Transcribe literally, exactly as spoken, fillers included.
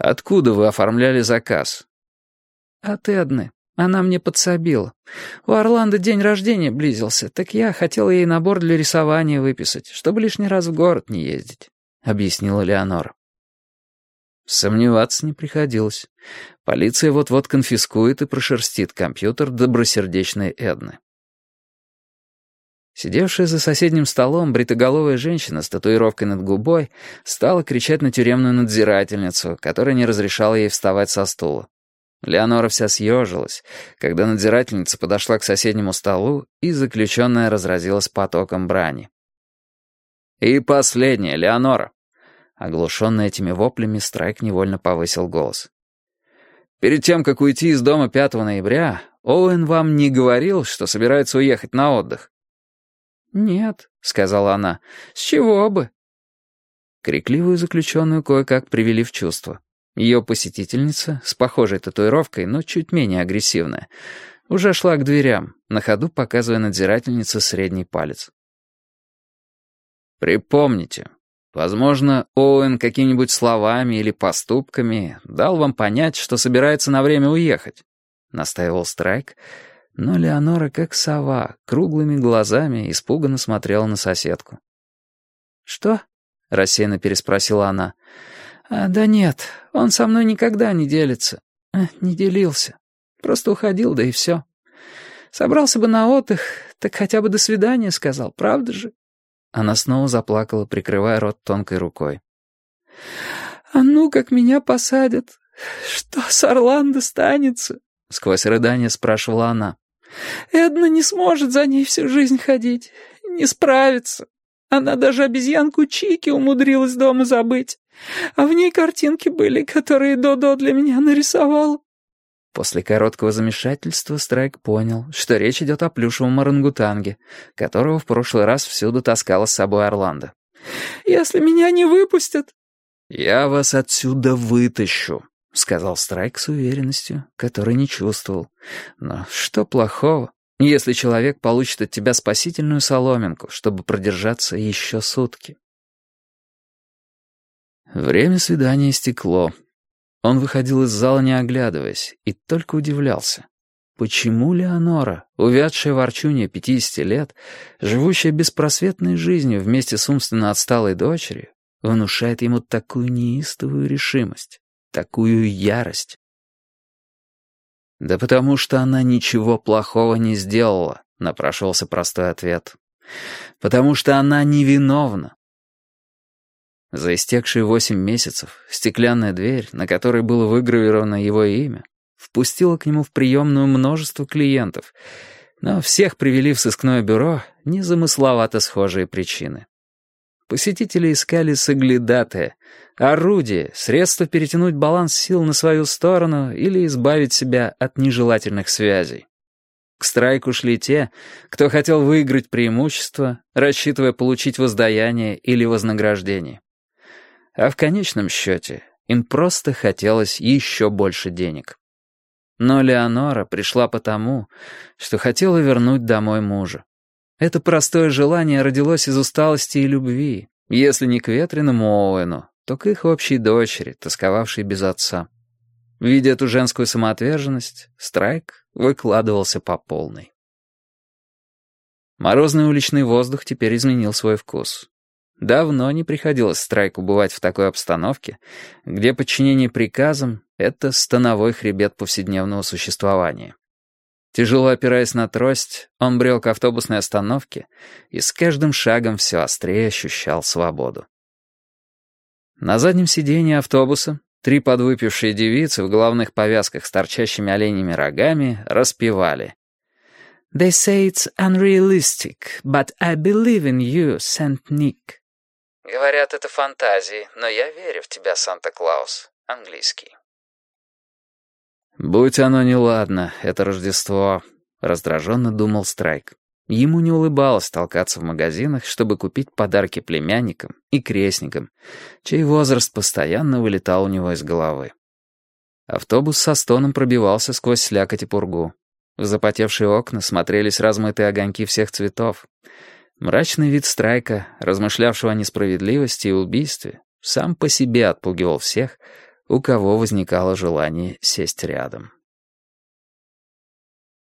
«Откуда вы оформляли заказ?» «От Эдны. Она мне подсобила. У Орландо день рождения близился, так я хотела ей набор для рисования выписать, чтобы лишний раз в город не ездить», — объяснила Леонора. Сомневаться не приходилось. Полиция вот-вот конфискует и прошерстит компьютер добросердечной Эдны. Сидевшая за соседним столом бритоголовая женщина с татуировкой над губой стала кричать на тюремную надзирательницу, которая не разрешала ей вставать со стула. Леонора вся съежилась, когда надзирательница подошла к соседнему столу, и заключенная разразилась потоком брани. «И последнее, Леонора!» Оглушенный этими воплями, Страйк невольно повысил голос. «Перед тем, как уйти из дома пятого ноября, Оуэн вам не говорил, что собирается уехать на отдых?» «Нет», — сказала она, — «с чего бы?» Крикливую заключенную кое-как привели в чувство. Ее посетительница, с похожей татуировкой, но чуть менее агрессивная, уже шла к дверям, на ходу показывая надзирательнице средний палец. «Припомните, возможно, Оуэн какими-нибудь словами или поступками дал вам понять, что собирается на время уехать», — настаивал Страйк, но Леонора, как сова, круглыми глазами испуганно смотрела на соседку. «Что?» — рассеянно переспросила она. «А, да нет, он со мной никогда не делится. А, не делился. Просто уходил, да и все. Собрался бы на отдых, так хотя бы до свидания сказал, правда же?» Она снова заплакала, прикрывая рот тонкой рукой. «А ну, как меня посадят! Что с Орландо станется?» — сквозь рыдания спрашивала она. «Эдна не сможет за ней всю жизнь ходить, не справится. Она даже обезьянку Чики умудрилась дома забыть. А в ней картинки были, которые Додо для меня нарисовала». После короткого замешательства Страйк понял, что речь идет о плюшевом орангутанге, которого в прошлый раз всюду таскала с собой Орландо. «Если меня не выпустят...» «Я вас отсюда вытащу», — сказал Страйк с уверенностью, которой не чувствовал. «Но что плохого, если человек получит от тебя спасительную соломинку, чтобы продержаться еще сутки?» Время свидания истекло. Он выходил из зала, не оглядываясь, и только удивлялся. Почему Леонора, увядшая ворчунья пятидесяти лет, живущая беспросветной жизнью вместе с умственно отсталой дочерью, внушает ему такую неистовую решимость, такую ярость? «Да потому что она ничего плохого не сделала», — напрашивался простой ответ. «Потому что она невиновна». За истекшие восемь месяцев стеклянная дверь, на которой было выгравировано его имя, впустила к нему в приемную множество клиентов, но всех привели в сыскное бюро незамысловато схожие причины. Посетители искали соглядатая, орудие, средство перетянуть баланс сил на свою сторону или избавить себя от нежелательных связей. К Страйку шли те, кто хотел выиграть преимущество, рассчитывая получить воздаяние или вознаграждение. А в конечном счете им просто хотелось еще больше денег. Но Леонора пришла потому, что хотела вернуть домой мужа. Это простое желание родилось из усталости и любви, если не к ветреному Оуэну, то к их общей дочери, тосковавшей без отца. Видя эту женскую самоотверженность, Страйк выкладывался по полной. Морозный уличный воздух теперь изменил свой вкус. Давно не приходилось Страйку бывать в такой обстановке, где подчинение приказам — это становой хребет повседневного существования. Тяжело опираясь на трость, он брел к автобусной остановке и с каждым шагом все острее ощущал свободу. На заднем сиденье автобуса три подвыпившие девицы в головных повязках с торчащими оленьими рогами распевали: «They say it's unrealistic, but I believe in you, Saint-Nick». Говорят, это фантазии, но я верю в тебя, Санта-Клаус. Английский. «Будь оно неладно, это Рождество», — раздраженно думал Страйк. Ему не улыбалось толкаться в магазинах, чтобы купить подарки племянникам и крестникам, чей возраст постоянно вылетал у него из головы. Автобус со стоном пробивался сквозь слякоть и пургу. В запотевшие окна смотрелись размытые огоньки всех цветов. Мрачный вид Страйка, размышлявшего о несправедливости и убийстве, сам по себе отпугивал всех, у кого возникало желание сесть рядом.